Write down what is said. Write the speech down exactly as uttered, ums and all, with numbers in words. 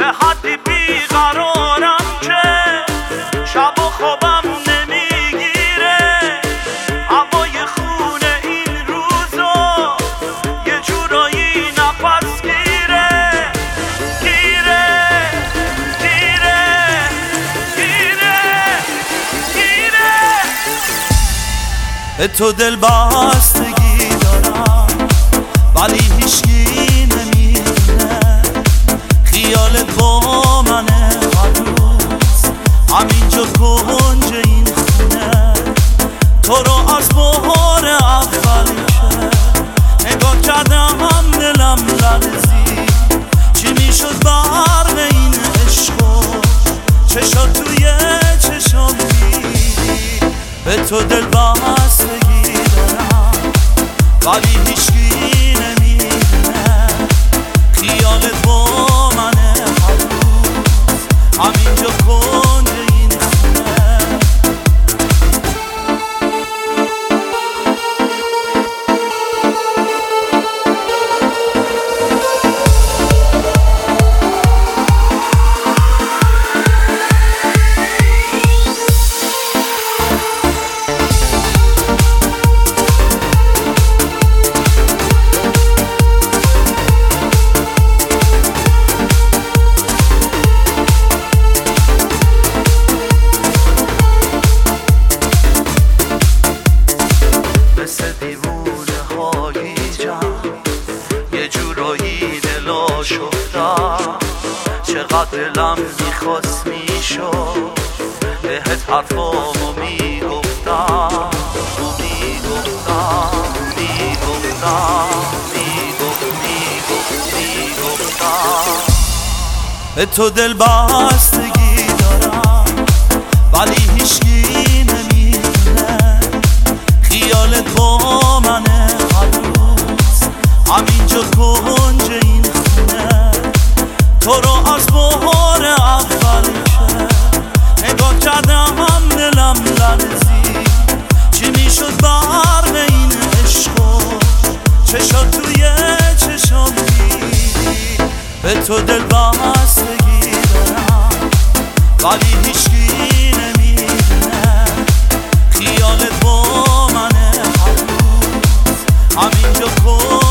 حدی بیقرارم که شب و خوابم نمیگیره، هوای خونه این روزا یه جورایی نفس گیره گیره گیره گیره گیره. به تو دل بستگی دارم ولی هیچکی نمیدونه خیالت با منه هر روز همینجا کنج این خونه. تو رو از بار اولشه نگاه کردم هم دلم لرزی، چی میشد برق این عشقو چشات توی چشام دیدی. به تو دل بستگی دارم ولی هیچکی نمیدونه خیالت با منه هر روز همینجا کنج این خونه. یه جورایی دلا شفتم، چقدر دلم میخواست میشد بهت حرفامو میگفتم میگفتم میگفتم میگفتم. به تو دل بستگی دارم ولی هیچکی نمیدونه خیالت با منه هر روز همینجا کنج این خونه. تو رو از بار اولشه نگاه کردم هم دلم لرزی، چی میشد برق این عشقو چشات توی چشام دیدی. به تو دل بستگی دارم ولی هیچکی نمیدونه خیالت با منه هر روز همینجا کنج